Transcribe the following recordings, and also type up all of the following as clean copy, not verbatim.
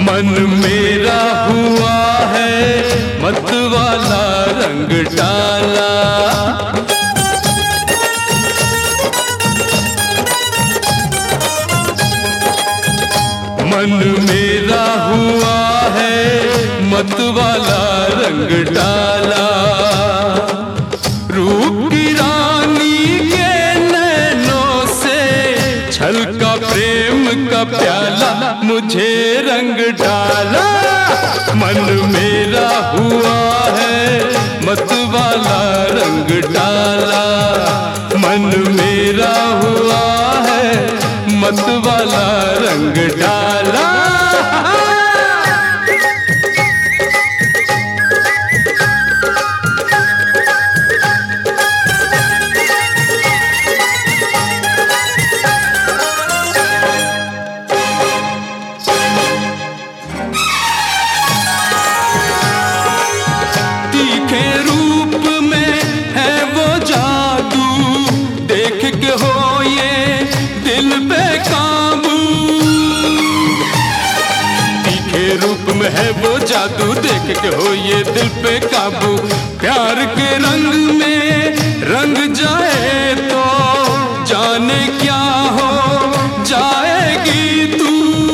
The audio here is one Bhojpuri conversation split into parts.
मन मेरा हुआ है मत वाला रंग डाला। मन मेरा हुआ है मत वाला रंग डाला। रूप की रानी के नैनों से छलका प्रेम का प्याला, मुझे रंग डाला। मन मेरा हुआ है मत वाला रंग डाला। मन मेरा हुआ है मत वाला रंग डाला। तीखे रूप में है वो जादू, देख के हो ये दिल पे काबू। तीखे रूप में है वो जादू, देख के हो ये दिल पे काबू। प्यार के रंग में रंग जाए तो जाने क्या हो जाएगी तू।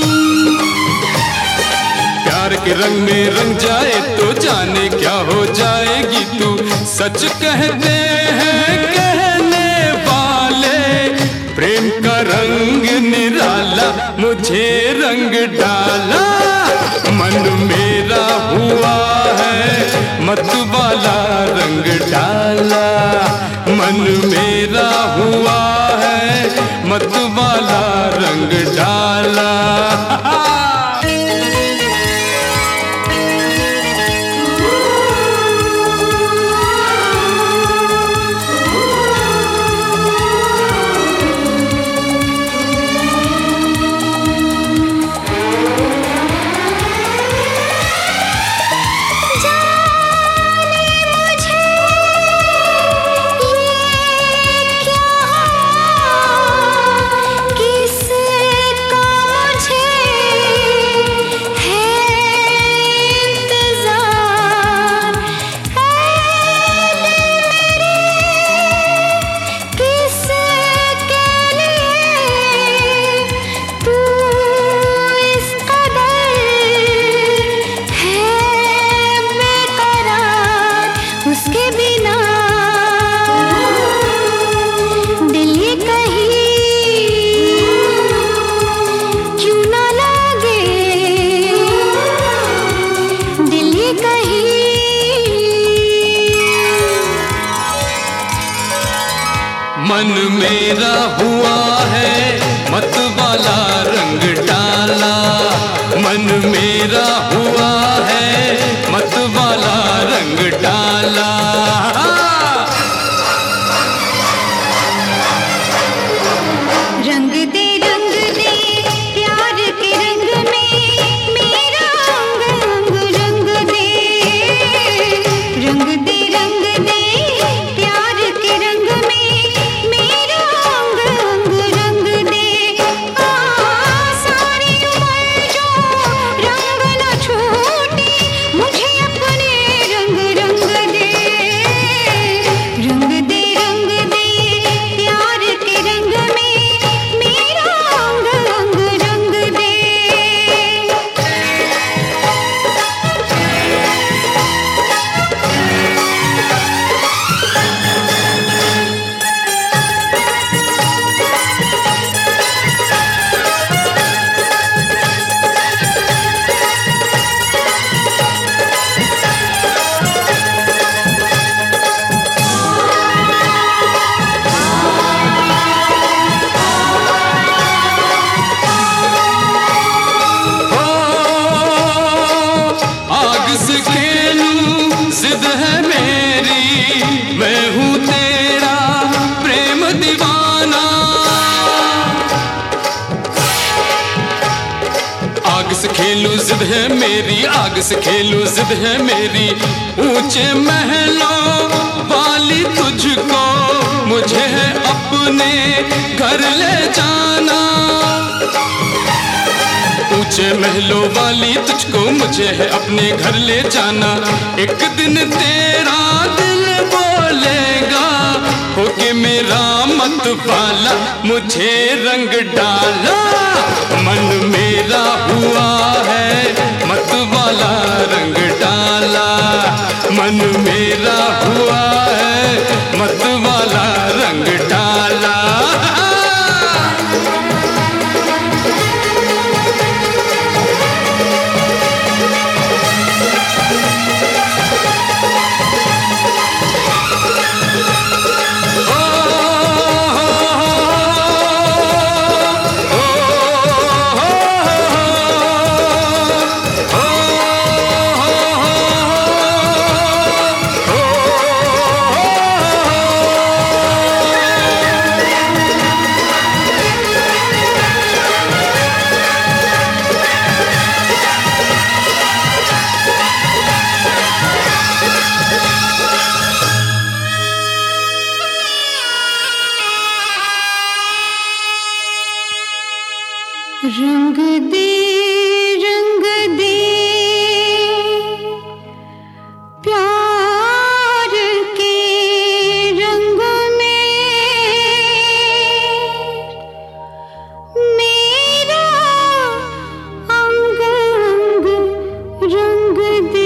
प्यार के रंग में रंग जाए तो जाने क्या हो जाएगी तू। सच कहते हैं कहने वाले, प्रेम का रंग निराला, मुझे रंग डाला। मन मेरा हुआ है मत वाला रंग डाला। मन मेरा हुआ है मत वाला रंग डाला। मन मेरा हुआ है मत वाला रंग डाला। मन मेरा हुआ है मत वाला रंग डाला। रंग दे प्यार के रंग में मेरा अंग अंग रंग दे। रंग दे प्यार के रंग में मेरा अंग अंग रंग दे। सारी उम्र जो रंग न छूटे, मुझे अपने रंग रंग दे। रंग दे प्यार के रंग में मेरा अंग अंग रंग दे। जिद है मेरी, मैं हूँ तेरा प्रेम दीवाना। आग से खेलूं जिद है मेरी, आग से खेलूं जिद है मेरी। ऊंचे महलों वाली तुझको मुझे है अपने घर ले जाना। ऊंचे महलों वाली तुझको मुझे है अपने घर ले जाना। एक दिन तेरा दिल बोलेगा होके मेरा मत वाला, मुझे रंग डाला। मन मेरा हुआ है मत वाला, रंग डाला। मन मेरा हुआ है मत वाला, रंग डाला। रंग दे प्यार के रंग में मेरा अंग अंग रंग दे।